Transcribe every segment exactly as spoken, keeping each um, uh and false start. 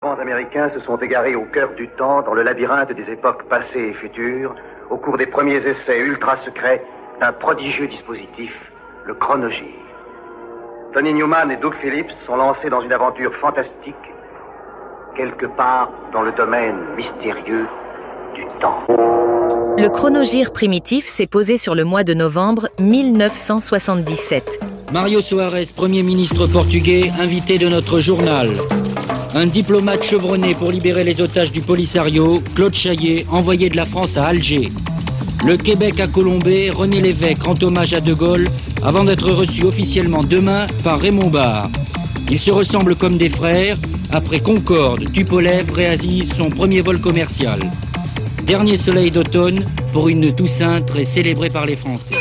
savants américains se sont égarés au cœur du temps, dans le labyrinthe des époques passées et futures, au cours des premiers essais ultra-secrets d'un prodigieux dispositif, le chronogir. Tony Newman et Doug Phillips sont lancés dans une aventure fantastique, quelque part dans le domaine mystérieux du temps. Le chronogir primitif s'est posé sur le mois de novembre mille neuf cent soixante-dix-sept. Mario Soares, Premier ministre portugais, invité de notre journal. Un diplomate chevronné pour libérer les otages du Polisario, Claude Chaillet, envoyé de la France à Alger. Le Québec à Colombey, René Lévesque rend hommage à De Gaulle avant d'être reçu officiellement demain par Raymond Barre. Ils se ressemblent comme des frères. Après Concorde, Tupolev réalise son premier vol commercial. Dernier soleil d'automne pour une Toussaint très célébrée par les Français.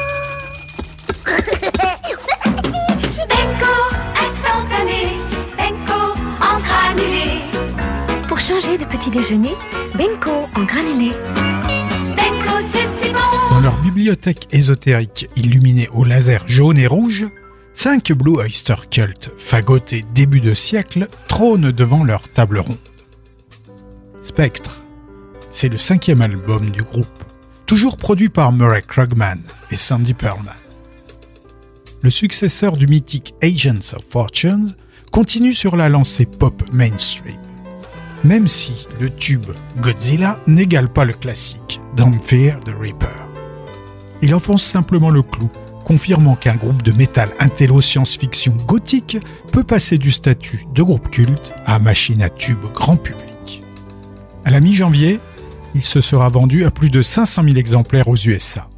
Benko instantané, Benko en granulé. Pour changer de petit déjeuner, Benko en granulé. Benko c'est si bon. Dans leur bibliothèque ésotérique illuminée au laser jaune et rouge, cinq Blue Oyster Cult, fagotés début de siècle, trônent devant leur table ronde. Spectre, c'est le cinquième album du groupe, toujours produit par Murray Krugman et Sandy Pearlman. Le successeur du mythique Agents of Fortune continue sur la lancée pop mainstream, même si le tube Godzilla n'égale pas le classique Don't Fear the Reaper. Il enfonce simplement le clou, confirmant qu'un groupe de métal intello science-fiction gothique peut passer du statut de groupe culte à machine à tube grand public. À la mi-janvier, il se sera vendu à plus de cinq cent mille exemplaires aux U S A.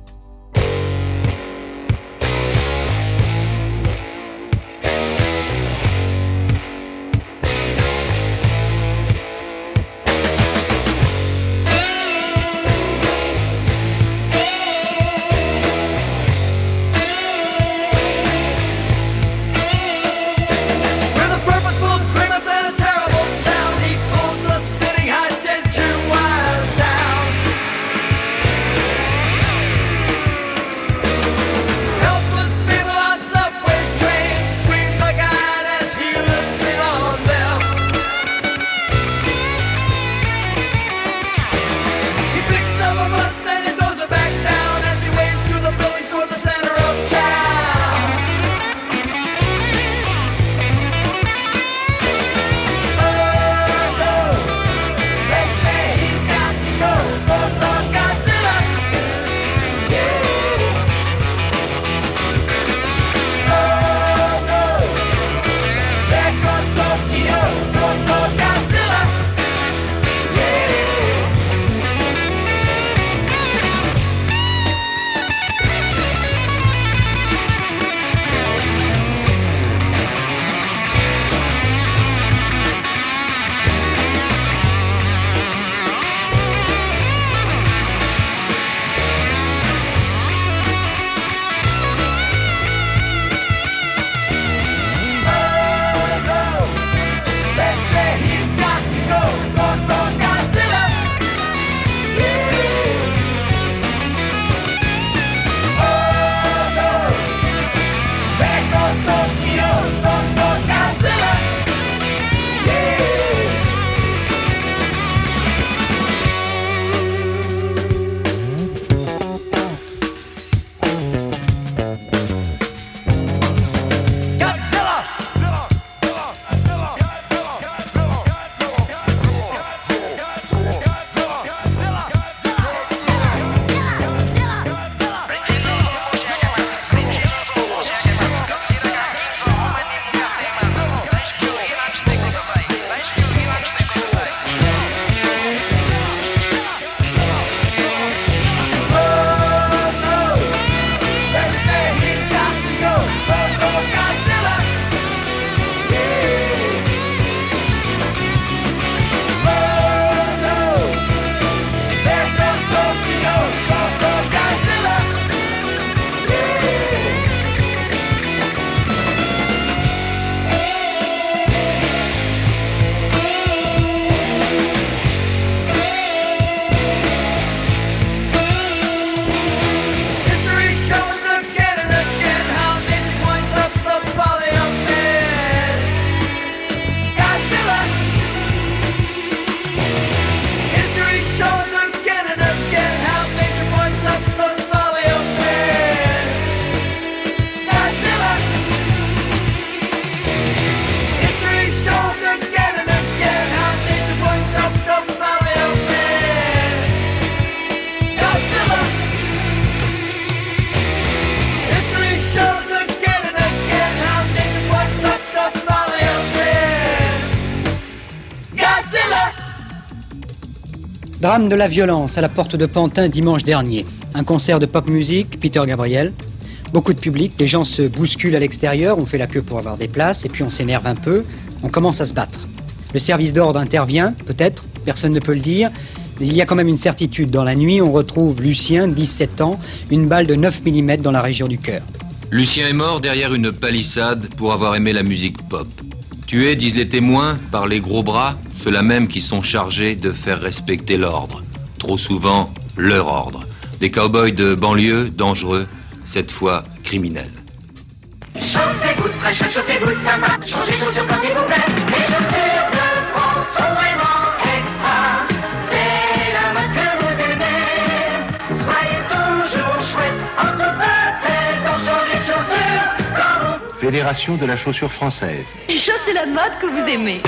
Drame de la violence à la porte de Pantin dimanche dernier. Un concert de pop music, Peter Gabriel. Beaucoup de public, les gens se bousculent à l'extérieur, on fait la queue pour avoir des places, et puis on s'énerve un peu, on commence à se battre. Le service d'ordre intervient, peut-être, personne ne peut le dire, mais il y a quand même une certitude. Dans la nuit, on retrouve Lucien, dix-sept ans, une balle de neuf millimètres dans la région du cœur. Lucien est mort derrière une palissade pour avoir aimé la musique pop. Tué, disent les témoins, par les gros bras, ceux-là même qui sont chargés de faire respecter l'ordre. Trop souvent, leur ordre. Des cow-boys de banlieue, dangereux, cette fois criminels. Chaussez-vous très chouette, chaussez-vous sympa, changez chaussures quand il vous plaît. Les chaussures de France sont vraiment extra. C'est la mode que vous aimez. Soyez toujours chouette, entre pattes, en changez de chaussures quand vous... Fédération de la chaussure française. Chaussez la mode que vous aimez.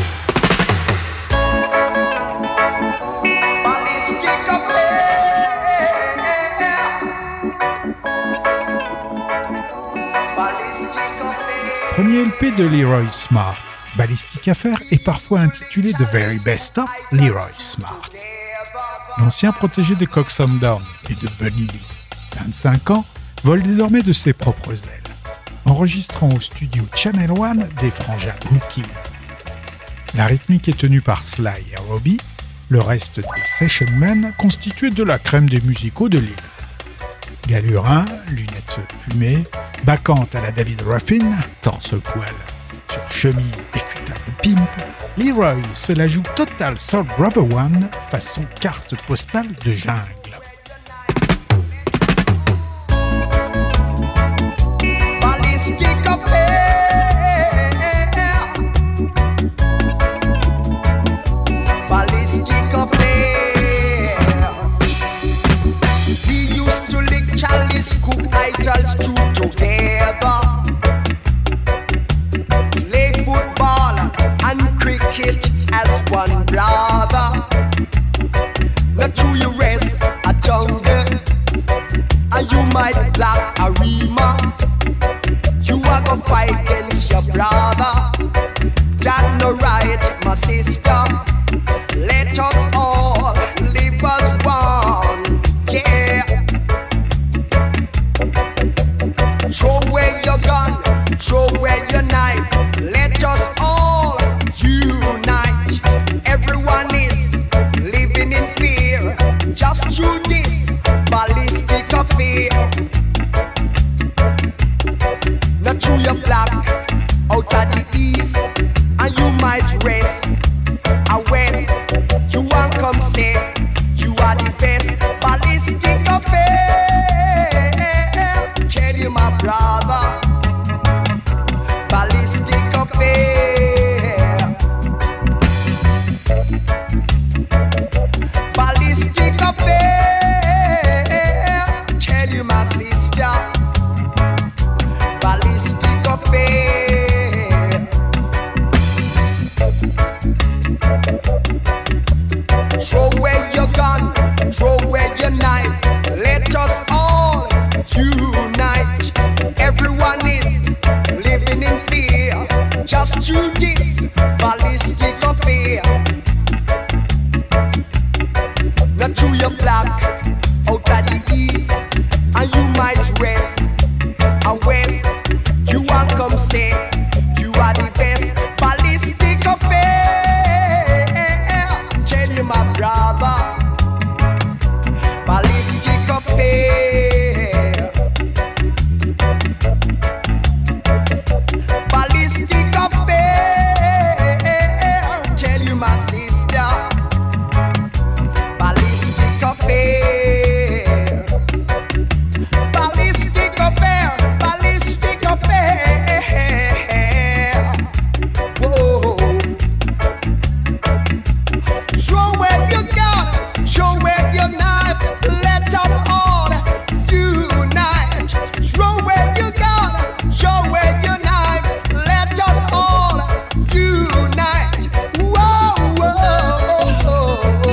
Premier L P de Leroy Smart, Ballistic Affair est parfois intitulé The Very Best of Leroy Smart. L'ancien protégé de Coxsone Down et de Bunny Lee, vingt-cinq ans, vole désormais de ses propres ailes, enregistrant au studio Channel One des frangins Hooky. La rythmique est tenue par Sly et Robbie, le reste des session men constitué de la crème des musicaux de l'île. Galurin, lunettes fumées, bacchante à la David Ruffin, torse poil sur chemise et futal de pimp, Leroy se la joue total Soul Brother One façon carte postale de jungle. Cook idols two together. Play football and cricket as one brother. Not true you rest a jungle, and you might black a rima. You are gonna fight against your brother. That no right, my sister. Let us all live as one. Yeah. Throw away your gun, throw away your knife. Let us all unite. Everyone is living in fear. Just through this ballistic affair. Not through your black out of the east, and you might rest a west. You won't come say you are the best. Ballistic affair. Tell you my brother, ballistic affair, ballistic affair. Tell you my sister, ballistic affair. Throw away your gun, throw away your knife. Let us all unite. Everyone is living in fear. Just through this ballistic affair. Not through your black out of the east, and you might rest a west. You won't come say you are the best. Ballistic affair. Tell you my brother, ballistic affair. Ballistic affair. Tell you my sister, ballistic affair. Ballistic affair, ballistic affair. Whoa. Throw away your gun, throw away your knife. Let us all unite. Throw away your gun, throw away your knife. Let us all unite. Whoa, whoa.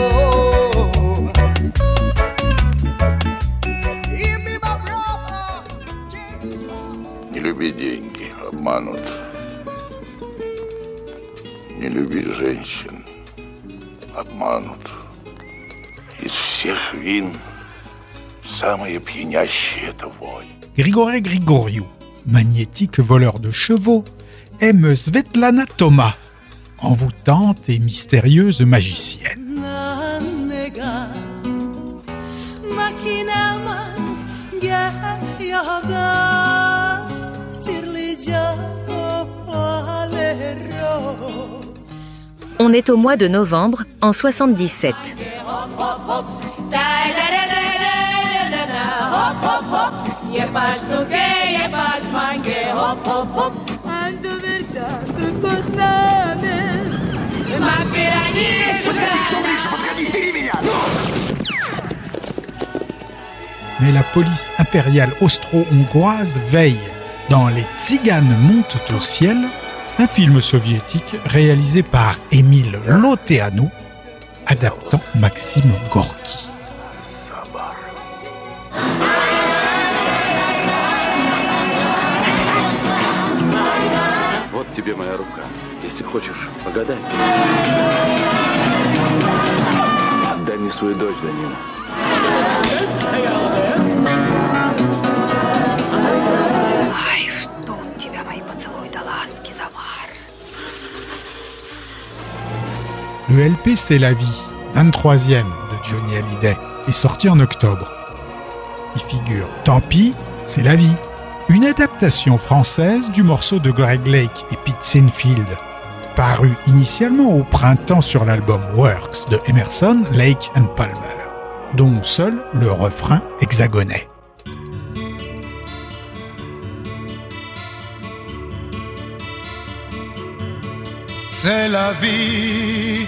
Give me my brother. Не люби деньги, обманут. Не люби женщин, обманут. всех вин самое пьянящее это вонь. Grigore Grigoriou, magnétique voleur de chevaux, aime Svetlana Thomas, envoûtante et mystérieuse magicienne. On est au mois de novembre, en soixante-dix-sept. Mais la police impériale austro-hongroise veille. Dans Les Tziganes montent au ciel, un film soviétique réalisé par Émile Loteanu, adaptant Maxime Gorki. Вот тебе моя рука. Если хочешь, погадай. Отдай мне свою дочь, Данила. Ай, что у тебя, мои поцелуи да ласки, Замар. Le L P C'est la vie, vingt-troisième de Johnny Hallyday, est sorti en octobre. Il figure Tant pis, c'est la vie, une adaptation française du morceau de Greg Lake et Pete Sinfield, paru initialement au printemps sur l'album Works de Emerson, Lake and Palmer, dont seul le refrain hexagonait. C'est la vie,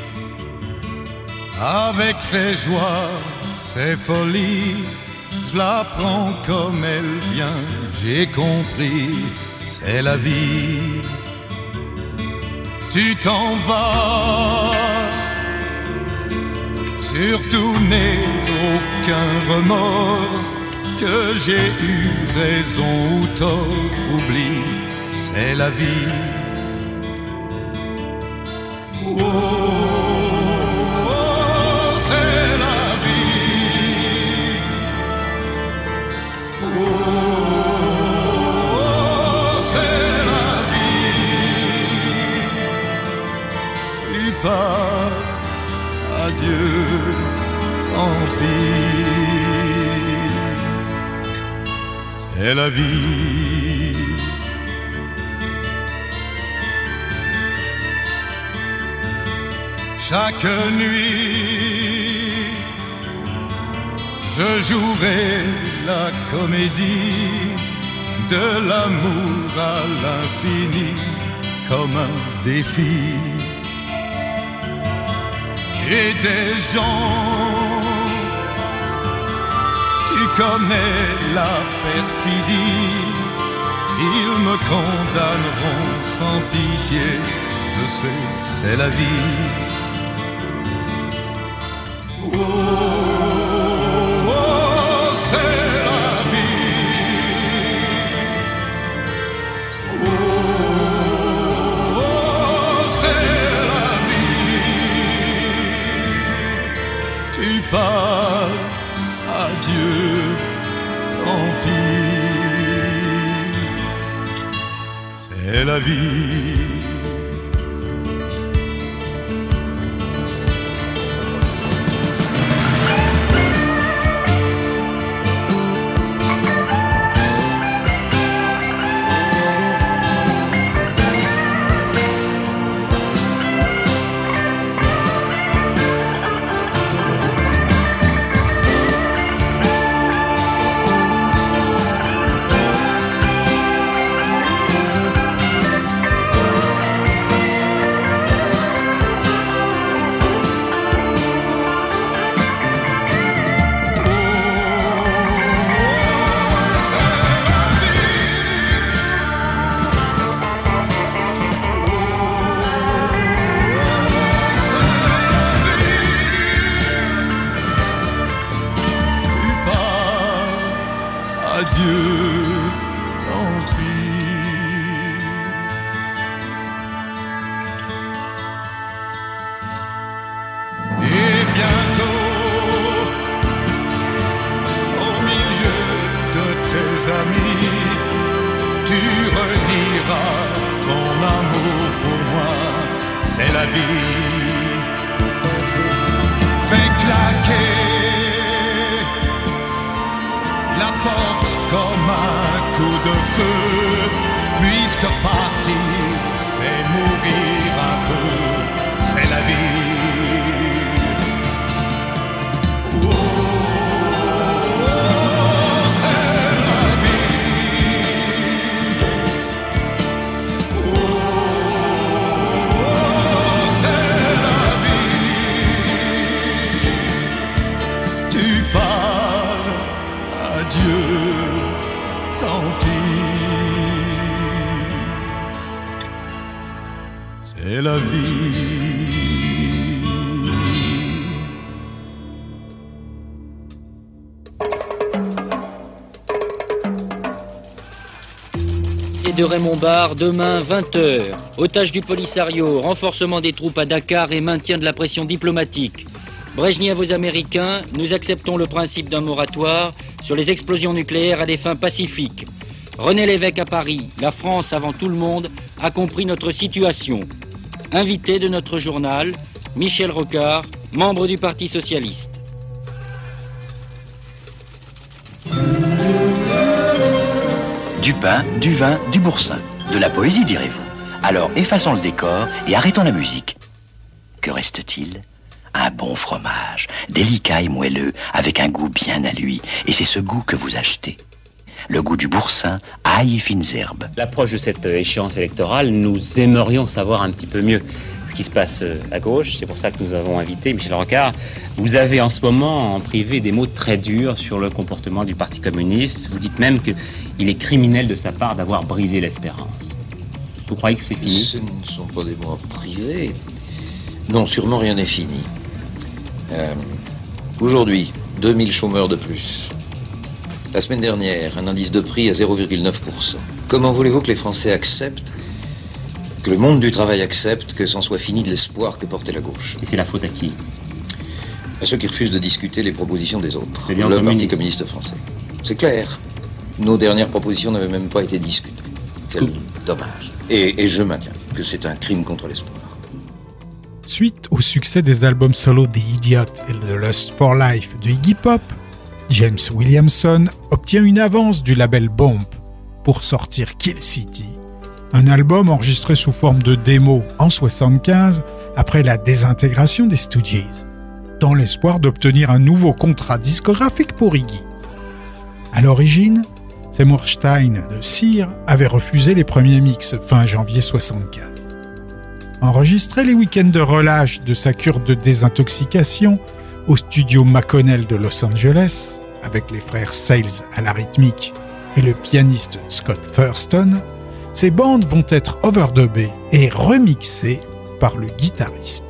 avec ses joies, ses folies, je la prends comme elle vient, j'ai compris, c'est la vie. Tu t'en vas, surtout n'aie aucun remords, que j'ai eu raison ou tort, oublie, c'est la vie. Oh, oh, oh, c'est la vie. Oh, oh, oh, c'est la vie. Tu pars, adieu, tant pis. C'est la vie. Chaque nuit, je jouerai la comédie de l'amour à l'infini comme un défi. Et des gens, tu connais la perfidie, ils me condamneront sans pitié, je sais, c'est la vie. Oh, oh, oh, c'est la vie. Oh, oh, oh, c'est la vie. Tu pars, adieu, tant pis. C'est la vie. m'oublieras. Ton amour pour moi, c'est la vie. Fais claquer la porte comme un coup de feu, puisque partir, c'est mourir un peu, c'est la vie. Oh, c'est la vie. Oh, c'est la vie. Tu parles, adieu, tant pis. C'est la vie. De Raymond Barre, demain vingt heures. Otage du Polisario, renforcement des troupes à Dakar et maintien de la pression diplomatique. Brejnev aux Américains, nous acceptons le principe d'un moratoire sur les explosions nucléaires à des fins pacifiques. René Lévesque à Paris, la France avant tout le monde a compris notre situation. Invité de notre journal, Michel Rocard, membre du Parti Socialiste. Du pain, du vin, du boursin. De la poésie, direz-vous. Alors effaçons le décor et arrêtons la musique. Que reste-t-il? Un bon fromage, délicat et moelleux, avec un goût bien à lui. Et c'est ce goût que vous achetez. Le goût du boursin, ail et fines herbes. L'approche de cette échéance électorale, nous aimerions savoir un petit peu mieux ce qui se passe à gauche. C'est pour ça que nous avons invité Michel Rocard. Vous avez en ce moment en privé des mots très durs sur le comportement du Parti communiste. Vous dites même qu'il est criminel de sa part d'avoir brisé l'espérance. Vous croyez que c'est fini? Ce ne sont pas des mots privés. Non, sûrement rien n'est fini. Euh, aujourd'hui, deux mille chômeurs de plus. La semaine dernière, un indice de prix à zéro virgule neuf pour cent. Comment voulez-vous que les Français acceptent, que le monde du travail accepte que c'en soit fini de l'espoir que portait la gauche? Et c'est la faute à qui? À ceux qui refusent de discuter les propositions des autres. C'est bien le communiste. Parti communiste français. C'est clair. Nos dernières propositions n'avaient même pas été discutées. C'est dommage. Et, et je maintiens que c'est un crime contre l'espoir. Suite au succès des albums solo The Idiot et The Lust for Life de Iggy Pop, James Williamson obtient une avance du label Bomp pour sortir Kill City, un album enregistré sous forme de démo en soixante-quinze après la désintégration des Stooges, dans l'espoir d'obtenir un nouveau contrat discographique pour Iggy. À l'origine, Seymour Stein de Sear avait refusé les premiers mix fin janvier soixante-quinze. Enregistré les week-ends de relâche de sa cure de désintoxication au studio McConnell de Los Angeles, avec les frères Sales à la rythmique et le pianiste Scott Thurston, ces bandes vont être overdubbées et remixées par le guitariste.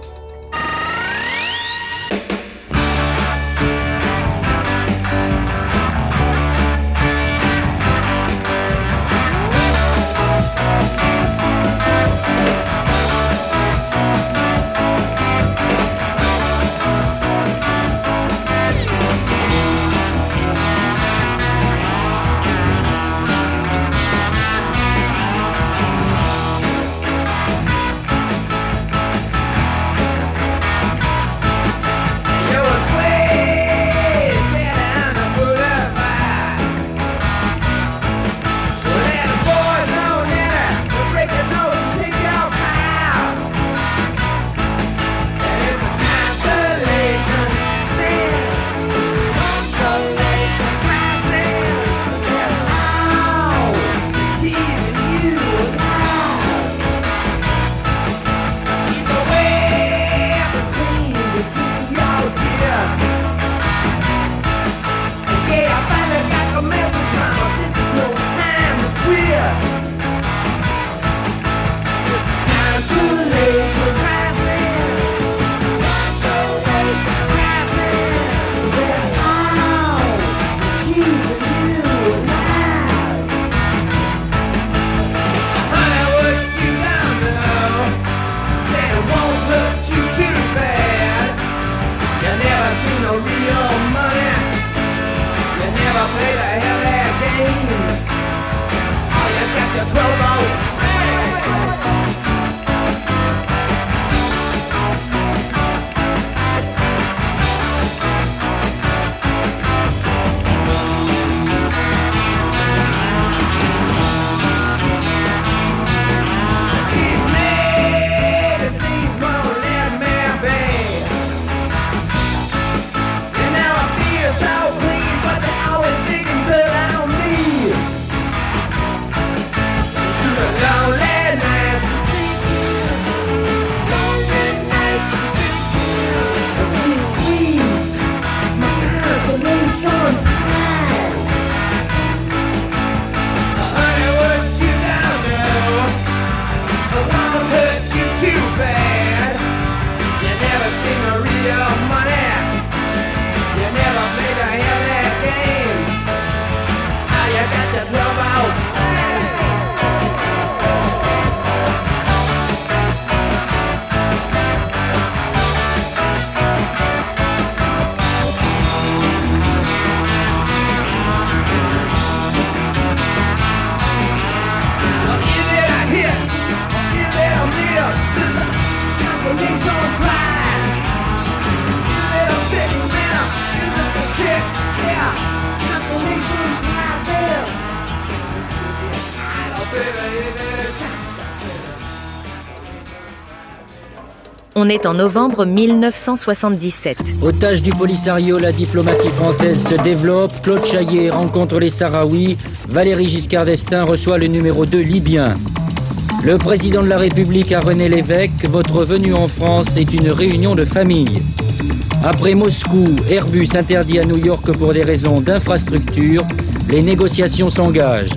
On est en novembre mille neuf cent soixante-dix-sept. Aux tâches du Polisario, la diplomatie française se développe. Claude Chaillet rencontre les Sahraouis. Valéry Giscard d'Estaing reçoit le numéro deux libyen. Le président de la République a René Lévesque. Votre venue en France est une réunion de famille. Après Moscou, Airbus interdit à New York pour des raisons d'infrastructure. Les négociations s'engagent.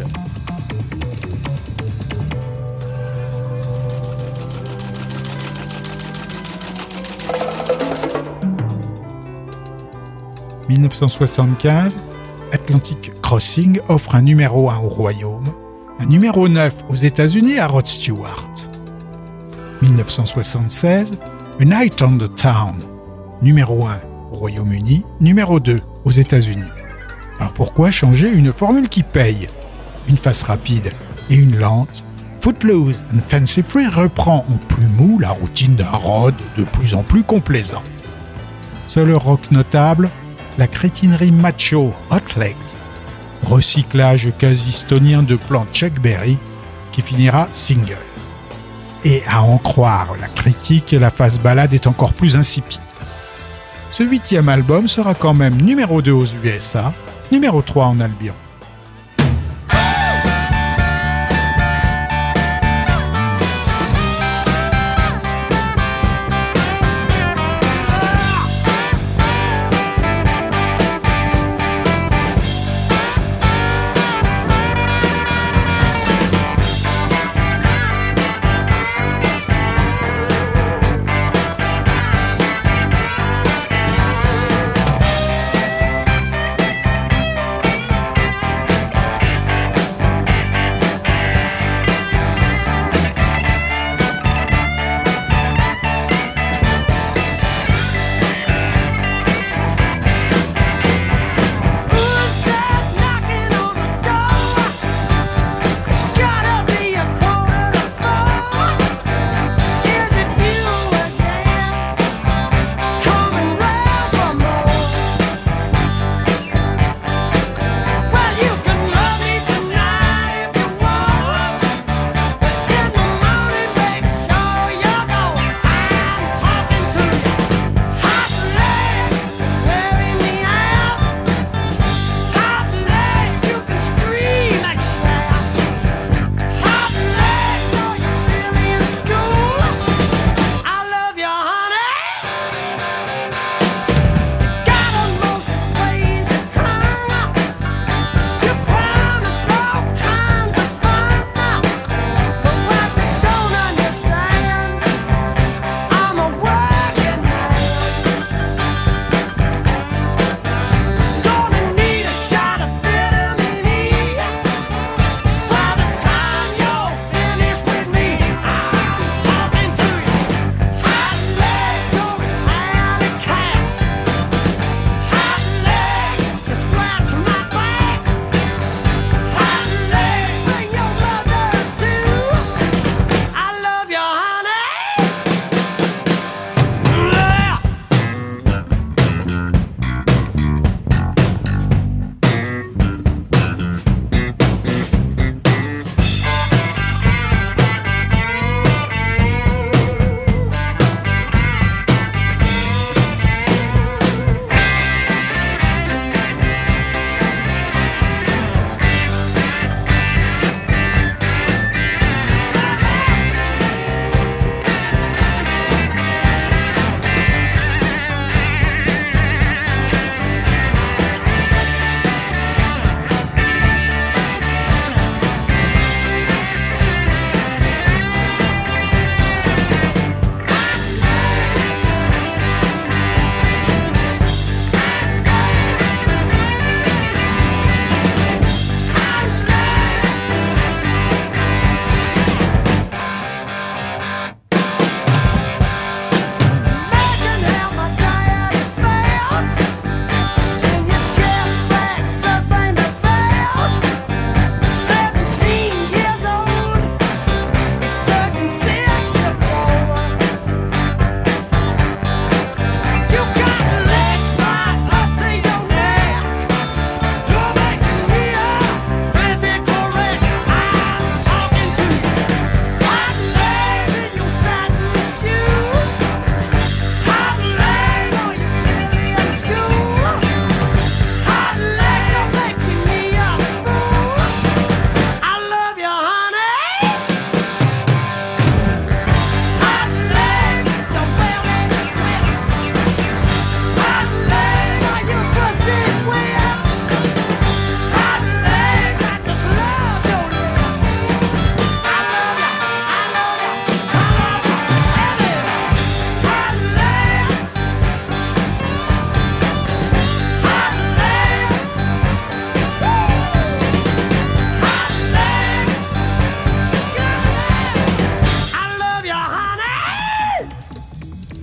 mille neuf cent soixante-quinze, Atlantic Crossing offre un numéro un au Royaume, un numéro neuf aux États-Unis à Rod Stewart. mille neuf cent soixante-seize, A Night on the Town, numéro un au Royaume-Uni, numéro deux aux États-Unis. Alors pourquoi changer une formule qui paye? Une face rapide et une lente, Footloose and Fancy Free reprend en plus mou la routine d'un Rod de plus en plus complaisant. Seul rock notable, la crétinerie macho Hot Legs, recyclage quasi stonien de plans Chuck Berry qui finira single. Et à en croire la critique, la phase balade est encore plus insipide. Ce huitième album sera quand même numéro deux aux U S A, numéro trois en Albion.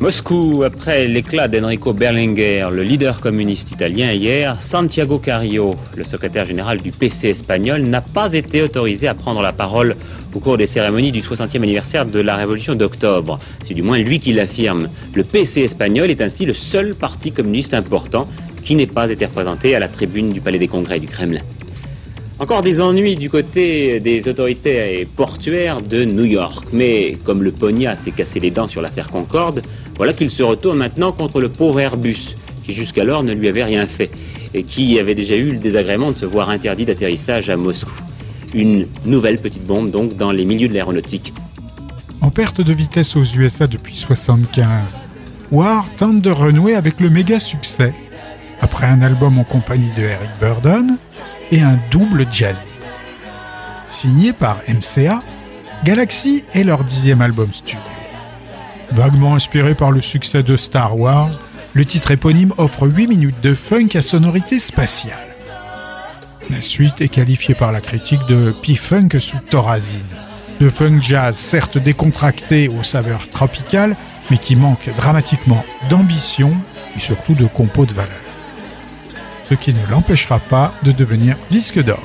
Moscou, après l'éclat d'Enrico Berlinguer, le leader communiste italien hier, Santiago Carrillo, le secrétaire général du P C espagnol, n'a pas été autorisé à prendre la parole au cours des cérémonies du soixantième anniversaire de la Révolution d'octobre. C'est du moins lui qui l'affirme. Le P C espagnol est ainsi le seul parti communiste important qui n'ait pas été représenté à la tribune du Palais des Congrès du Kremlin. Encore des ennuis du côté des autorités portuaires de New York. Mais comme le Ponia s'est cassé les dents sur l'affaire Concorde, voilà qu'il se retourne maintenant contre le pauvre Airbus, qui jusqu'alors ne lui avait rien fait, et qui avait déjà eu le désagrément de se voir interdit d'atterrissage à Moscou. Une nouvelle petite bombe donc dans les milieux de l'aéronautique. En perte de vitesse aux U S A depuis soixante-quinze, War tente de renouer avec le méga succès, après un album en compagnie de Eric Burdon, et un double jazzy. Signé par M C A, Galaxy est leur dixième album studio. Vaguement inspiré par le succès de Star Wars, le titre éponyme offre huit minutes de funk à sonorité spatiale. La suite est qualifiée par la critique de P-Funk sous Thorazine, de funk jazz certes décontracté aux saveurs tropicales, mais qui manque dramatiquement d'ambition et surtout de compos de valeur. Ce qui ne l'empêchera pas de devenir disque d'or.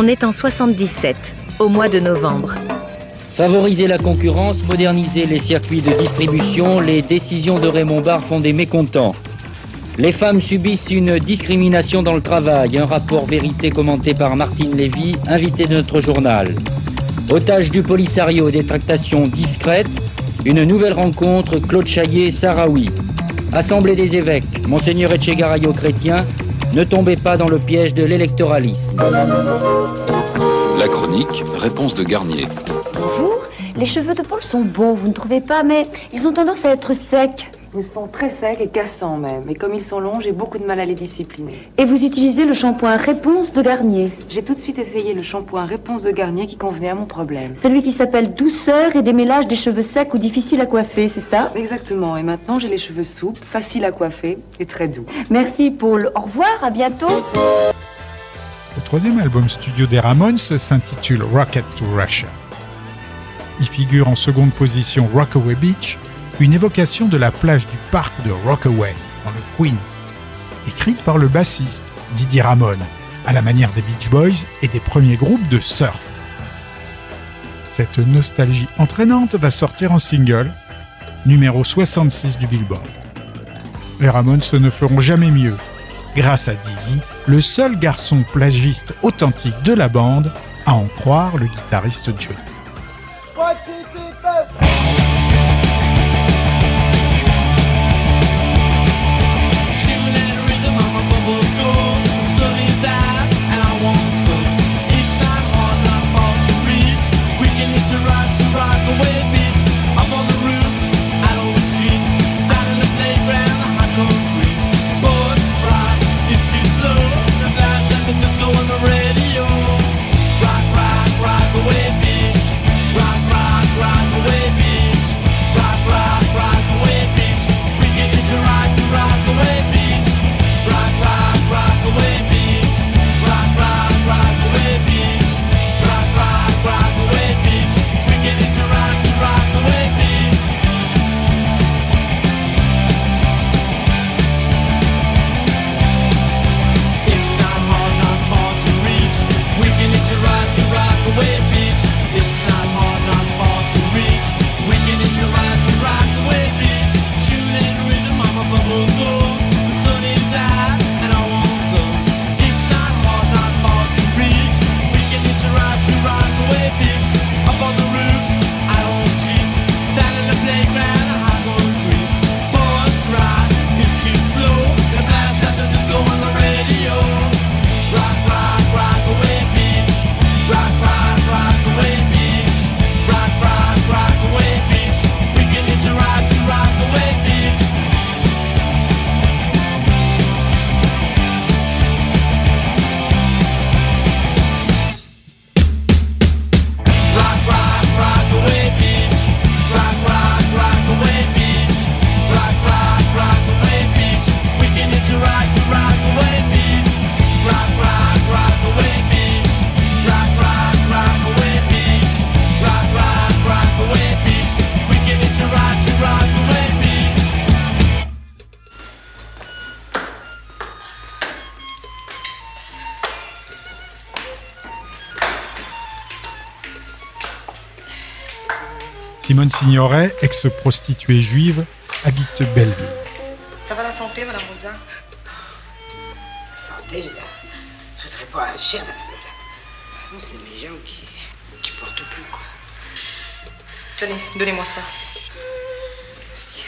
On est en soixante-dix-sept, au mois de novembre. Favoriser la concurrence, moderniser les circuits de distribution, les décisions de Raymond Barre font des mécontents. Les femmes subissent une discrimination dans le travail. Un rapport vérité commenté par Martine Lévy, invité de notre journal. Otage du Polisario, des tractations discrètes. Une nouvelle rencontre, Claude Chaillet, Sahraoui. Assemblée des évêques, Monseigneur Etchegarayo chrétien, ne tombez pas dans le piège de l'électoralisme. La chronique, réponse de Garnier. Bonjour, les cheveux de Paul sont bons, vous ne trouvez pas, mais ils ont tendance à être secs. Ils sont très secs et cassants même, et comme ils sont longs, j'ai beaucoup de mal à les discipliner. Et vous utilisez le shampoing Réponse de Garnier. J'ai tout de suite essayé le shampoing Réponse de Garnier qui convenait à mon problème. Celui qui s'appelle douceur et démêlage des cheveux secs ou difficiles à coiffer, c'est ça? Exactement, et maintenant j'ai les cheveux souples, faciles à coiffer et très doux. Merci Paul, au revoir, à bientôt. Le troisième album studio des Ramones s'intitule Rocket to Russia. Il figure en seconde position Rockaway Beach, une évocation de la plage du parc de Rockaway, dans le Queens, écrite par le bassiste Didi Ramone, à la manière des Beach Boys et des premiers groupes de surf. Cette nostalgie entraînante va sortir en single, numéro soixante-six du Billboard. Les Ramones ne feront jamais mieux, grâce à Didi, le seul garçon plagiste authentique de la bande, à en croire le guitariste Johnny. Simone Signoret, ex-prostituée juive, habite Belleville. Ça va la santé, Madame Rosa? Santé, je la souhaiterais pas cher, Madame Lola. Non, c'est mes gens qui, qui portent plus, quoi. Tenez, donnez-moi ça. Merci.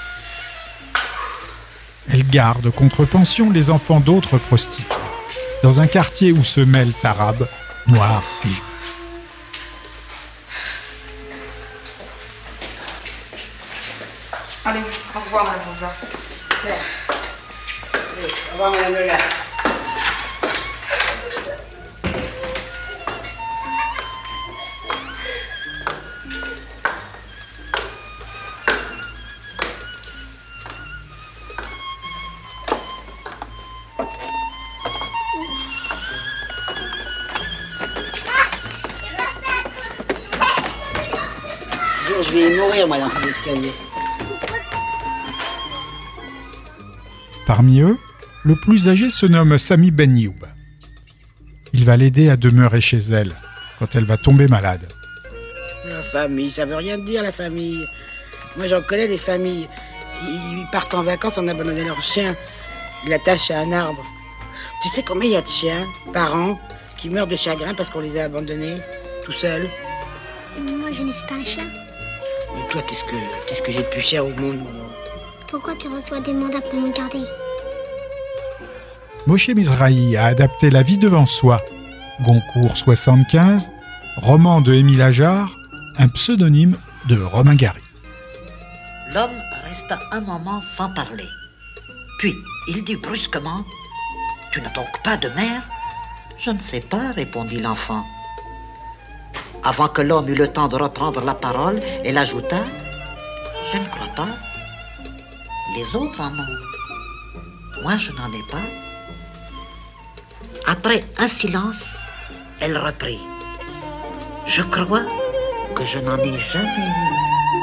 Elle garde contre pension les enfants d'autres prostituées, dans un quartier où se mêlent arabes, noirs et juifs. Allez, au revoir, Madame Rosa. C'est ça. Allez, au revoir, Madame Lola. Je vais mourir, moi, dans ces escaliers. Parmi eux, le plus âgé se nomme Sami Ben Youb. Il va l'aider à demeurer chez elle quand elle va tomber malade. La famille, ça veut rien dire, la famille. Moi, j'en connais des familles. Ils partent en vacances en abandonnant leur chien. Ils l'attachent à un arbre. Tu sais combien il y a de chiens par an qui meurent de chagrin parce qu'on les a abandonnés tout seuls? Moi, je ne suis pas un chien. Mais toi, qu'est-ce que, qu'est-ce que j'ai de plus cher au monde? Pourquoi tu reçois des mandats pour me garder? Moshe Mizrahi a adapté La vie devant soi, Goncourt soixante-quinze, roman de Émile Ajar, un pseudonyme de Romain Gary. L'homme resta un moment sans parler. Puis, il dit brusquement, « Tu n'as donc pas de mère ?»« Je ne sais pas, » répondit l'enfant. Avant que l'homme eût le temps de reprendre la parole, elle ajouta, « Je ne crois pas. Les autres en ont. Moi, je n'en ai pas. » Après un silence, elle reprit, « Je crois que je n'en ai jamais eu. »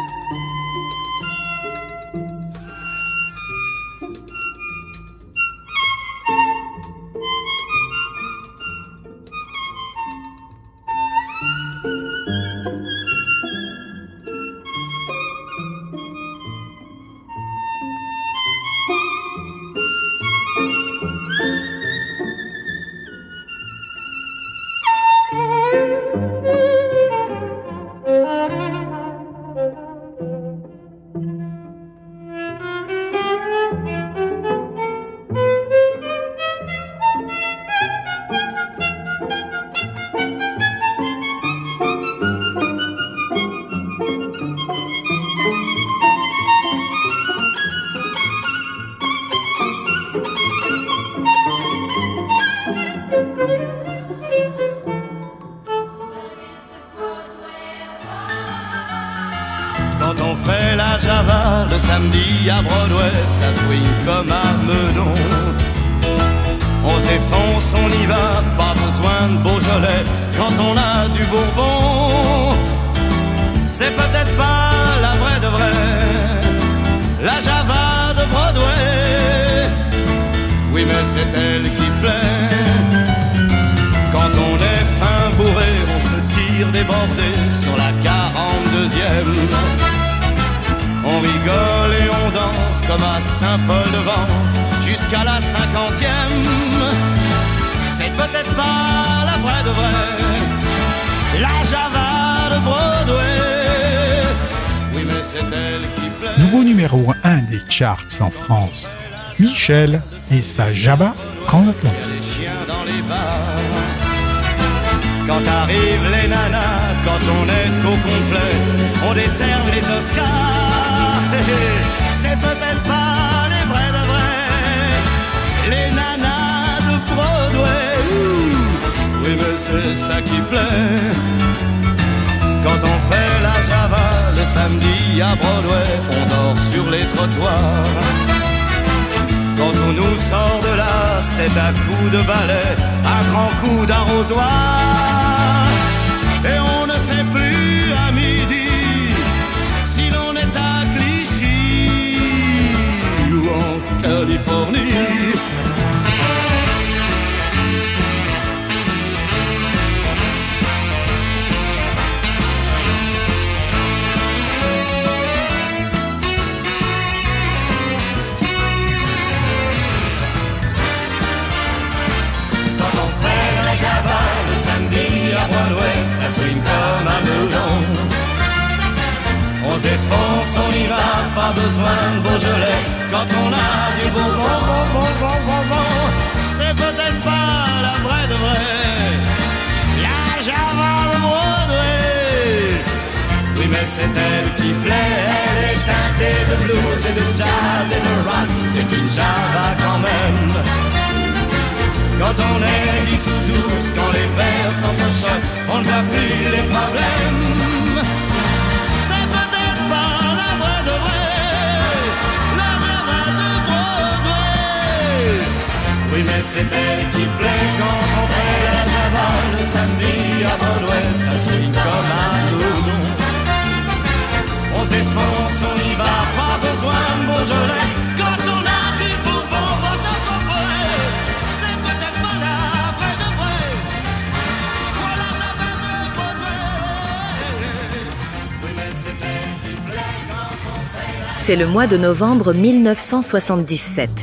Quand on fait la Java le samedi à Broadway, ça swing comme à Meudon. On se défonce, on y va, pas besoin de Beaujolais quand on a du Bourbon. C'est peut-être pas la vraie de vraie, la Java de Broadway. Oui, mais c'est elle qui plaît. Quand on est fin bourré, on se tire débordé sur la quarante-deuxième. On rigole et on danse comme à Saint-Paul-de-Vence jusqu'à la cinquantième. C'est peut-être pas la vraie de vraie, la Java de Broadway. Oui, mais c'est elle qui plaît. Nouveau numéro un des charts en France, Michel et sa Java transatlantique. Les chiens dans les bars. Quand arrivent les nanas, quand on est au complet, on décerne les Oscars. C'est peut-être pas les vrais de vrais, les nanas de Broadway. Oui, mais c'est ça qui plaît. Quand on fait la Java le samedi à Broadway, on dort sur les trottoirs. Quand on nous sort de là, c'est un coup de balai, un grand coup d'arrosoir. Et on ne sait plus à midi si l'on est à Clichy ou en Californie. Java, le samedi à Broadway, ça swing comme un moulon. On se défonce, on y va, pas besoin de Beaujolais quand on a du Bourbon. Bon, bon, bon, bon, bon. C'est peut-être pas la vraie de vraie, la Java de Broadway. Oui, mais c'est elle qui plaît, elle est teintée de blues et de jazz et de rock. C'est une Java quand même. Quand on est dix ou douze, quand les vers s'entrechoquent, on ne voit plus les problèmes. C'est peut-être pas la vraie de vraie, la Java de Broadway. Oui, mais c'est elle qui plaît quand on fait la Java le samedi à Broadway. Ça swing comme un loudon. On se défonce, on y va, pas besoin de Beaujolais quand on a du Bourbon, quand on comprend. c'est le mois de novembre mille neuf cent soixante-dix-sept.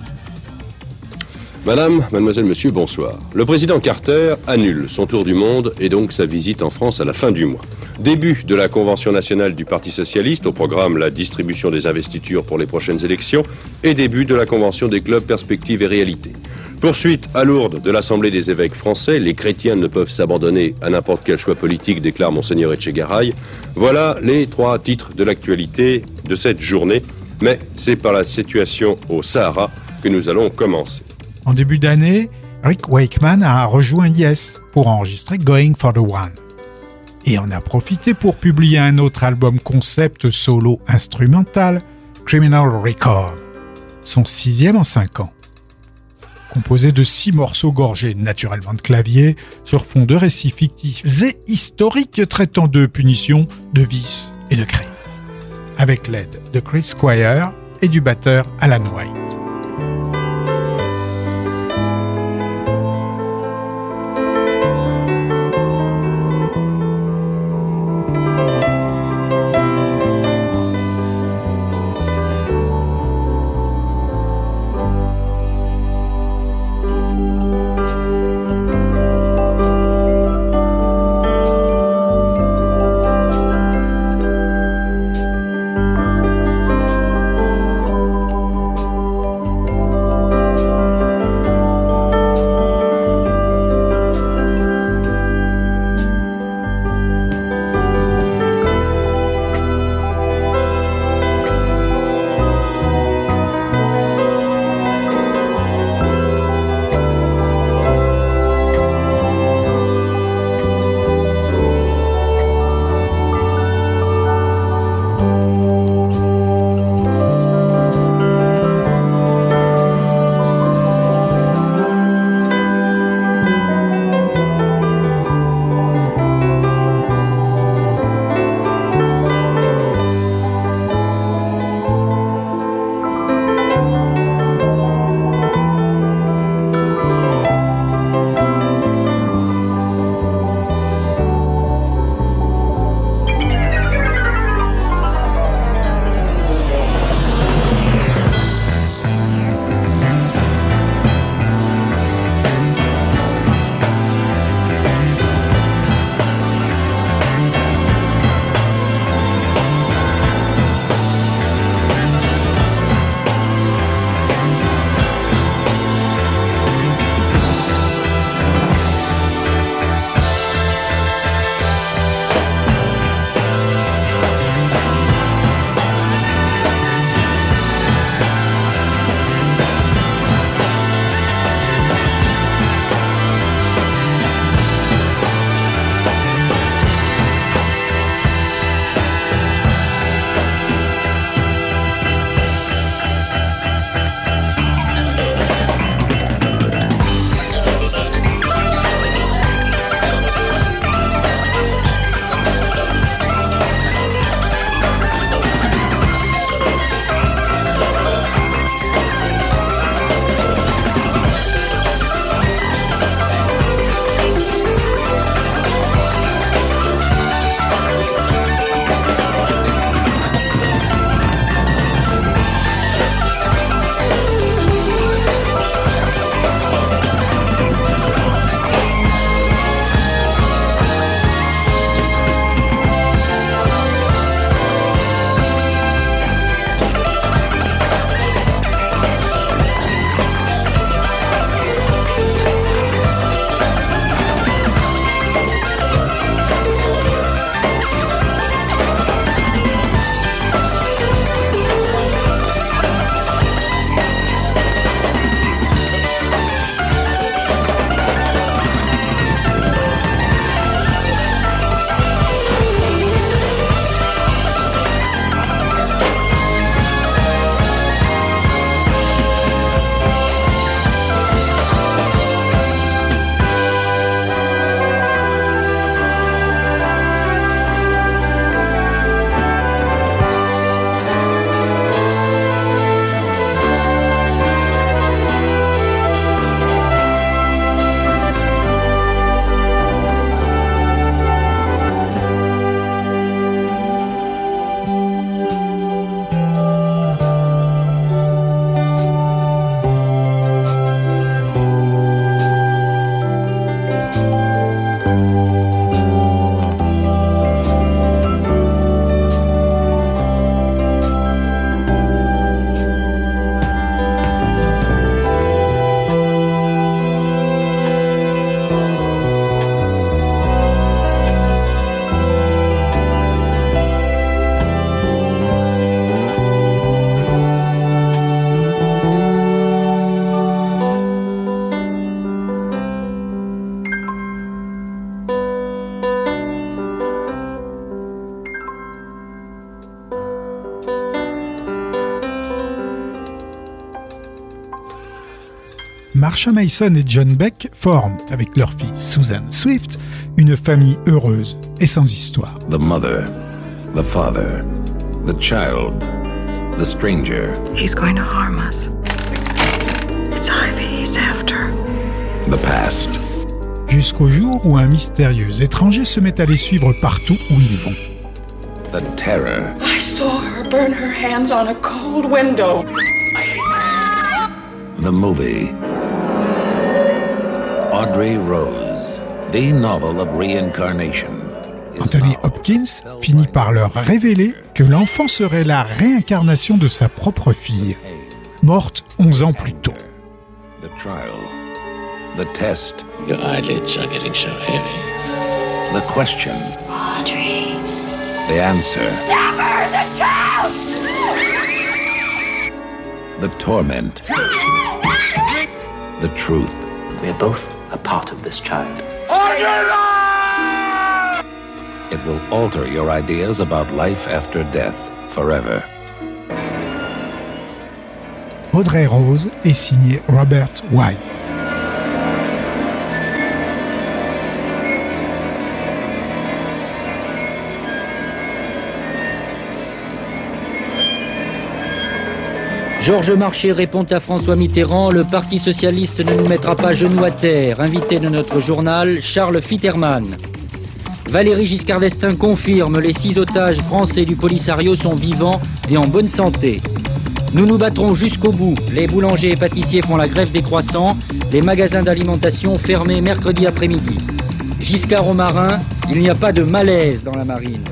Madame, mademoiselle, monsieur, bonsoir. Le président Carter annule son tour du monde et donc sa visite en France à la fin du mois. Début de la Convention nationale du Parti socialiste, au programme la distribution des investitures pour les prochaines élections, et début de la Convention des clubs Perspectives et Réalité. Poursuite à Lourdes de l'Assemblée des évêques français, les chrétiens ne peuvent s'abandonner à n'importe quel choix politique, déclare Monseigneur Etchegaray. Voilà les trois titres de l'actualité de cette journée, mais c'est par la situation au Sahara que nous allons commencer. En début d'année, Rick Wakeman a rejoint Yes pour enregistrer Going for the One. Et en a profité pour publier un autre album concept solo instrumental, Criminal Record, son sixième en cinq ans. Composé de six morceaux gorgés naturellement de clavier, sur fond de récits fictifs et historiques traitant de punitions, de vices et de crimes. Avec l'aide de Chris Squire et du batteur Alan White. Marsha Mason et John Beck forment, avec leur fille Susan Swift, une famille heureuse et sans histoire. The mother, the father, the child, the stranger. He's going to harm us. It's Ivy he's after. The past. Jusqu'au jour où un mystérieux étranger se met à les suivre partout où ils vont. The terror. I saw her burn her hands on a cold window. The movie. Audrey Rose, the novel of reincarnation. Anthony Hopkins finit par leur révéler que l'enfant serait la réincarnation de sa propre fille, morte onze ans plus tôt. The trial. The test. Your eyelids are getting so heavy. The question. Audrey. The answer. Never the child! The torment. The truth. We're both a part of this child. It will alter your ideas about life after death forever. Audrey Rose est signée Robert Wise. Georges Marchais répond à François Mitterrand, le Parti socialiste ne nous mettra pas genoux à terre. Invité de notre journal, Charles Fitterman. Valéry Giscard d'Estaing confirme, les six otages français du Polisario sont vivants et en bonne santé. Nous nous battrons jusqu'au bout. Les boulangers et pâtissiers font la grève des croissants, les magasins d'alimentation fermés mercredi après-midi. Giscard aux marins, il n'y a pas de malaise dans la marine.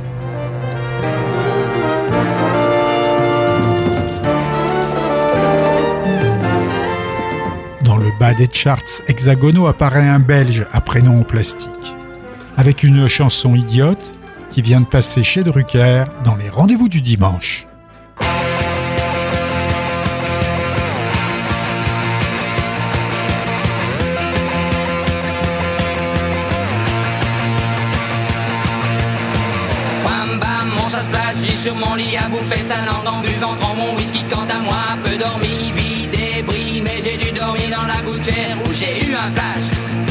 Dans le bas des charts hexagonaux apparaît un Belge à prénom en plastique, avec une chanson idiote qui vient de passer chez Drucker dans les rendez-vous du dimanche. Bam bam, mon chasse place, j'ai sur mon lit à bouffer sa langue en buvant prends mon whisky quant à moi, peu dormi, vide et bris, mais j'ai dû dormir dans la gouttière où j'ai eu un flash.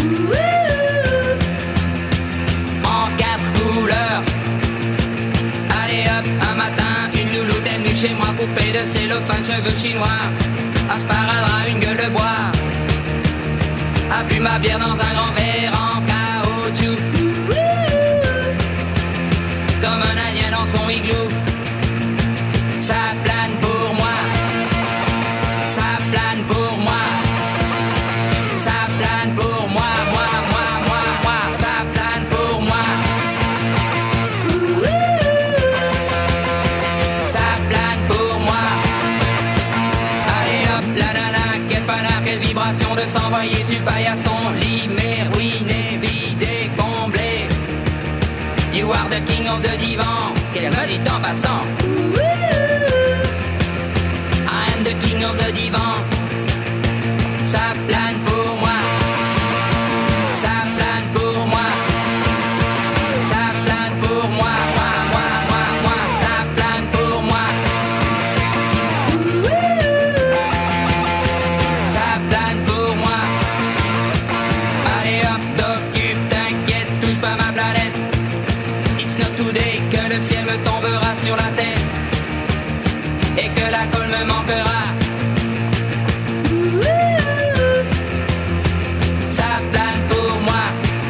En quatre couleurs. Allez hop, un matin, une louloute est venue chez moi, poupée de cellophane, cheveux chinois, un sparadrap, une gueule de bois, a bu ma bière dans un grand verre en caoutchouc, comme un indien dans son igloo. Ça plane pour moi, ça plane pour moi, ça plane pour moi, moi, moi, moi, moi, ça plane pour moi. Ça plane pour moi. Allez hop, la nana, quel panard, quelle vibration de s'envoyer sur paillasson, limé, ruiné, vidé, comblé. You are the king of the divan, qu'elle me dit en passant. I am the king of the divan. Ça plane pour moi. Ça plane pour moi. Ça plane pour moi. Moi, moi, moi, moi. Ça plane pour moi. Ça plane pour moi. Allez hop, t'occupe, t'inquiète, touche pas ma planète. It's not today que le ciel me tombera sur la tête et que la colle me manquera. Ça plane pour moi.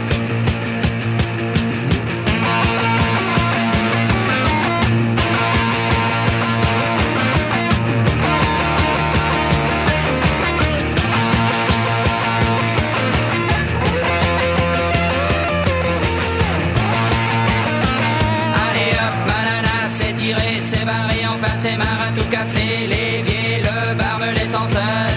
Allez hop, banana, c'est tiré, c'est barré, enfin c'est marre à tout casser, l'évier, le bar, me l'ascenseur.